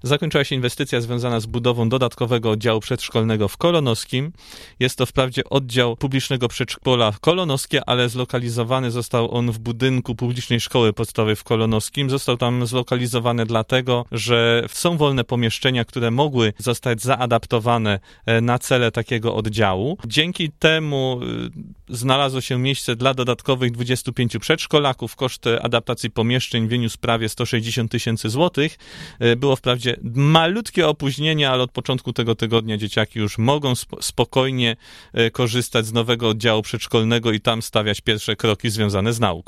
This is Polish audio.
zakończyła się inwestycja związana z budową dodatkowego oddziału przedszkolnego w Kolonowskim. Jest to wprawdzie oddział publicznego przedszkola Kolonowskie, ale zlokalizowany został on w budynku publicznej szkoły podstawowej w Kolonowskim. Został tam zlokalizowany dlatego, że są wolne pomieszczenia, które mogły zostać zaadaptowane na cele takiego oddziału. Dzięki temu znalazło się miejsce dla dodatkowych 25 przedszkolaków. Koszt adaptacji pomieszczeń wyniósł prawie 160 000 złotych. Było wprawdzie malutkie opóźnienie, ale od początku tego tygodnia dzieciaki już mogą spokojnie korzystać z nowego oddziału przedszkolnego i tam stawiać pierwsze kroki związane z nauką.